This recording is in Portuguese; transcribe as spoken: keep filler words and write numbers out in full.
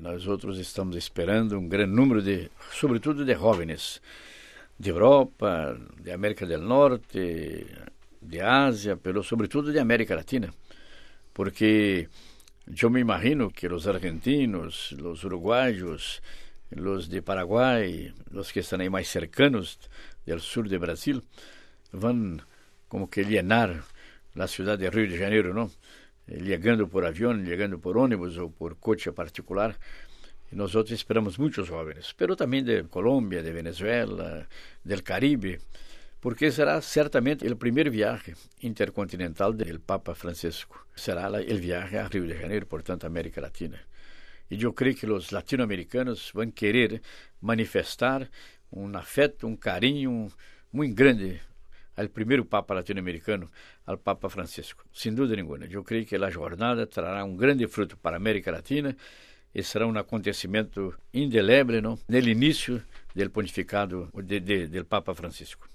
nós outros estamos esperando um grande número de, sobretudo de jovens, de Europa, de América do Norte, de Ásia, pero sobretudo de América Latina, porque eu me imagino que os argentinos, os uruguaios, os de Paraguai, os que estão aí mais cercanos do sul de Brasil, vão como que llenar a cidade de Rio de Janeiro, não? Chegando por avião, chegando por ônibus ou por coche particular. E nós outros esperamos muitos jovens, mas também de Colômbia, de Venezuela, do Caribe, porque será certamente o primeiro viagem intercontinental do Papa Francisco. Será o viagem a Rio de Janeiro, portanto, América Latina. E eu creio que os latino-americanos vão querer manifestar um afeto, um carinho muito grande ao primeiro Papa latino-americano, ao Papa Francisco. Sem dúvida nenhuma. Eu creio que a jornada trará um grande fruto para a América Latina e será um acontecimento indelével, não? No início do pontificado de, de, do Papa Francisco.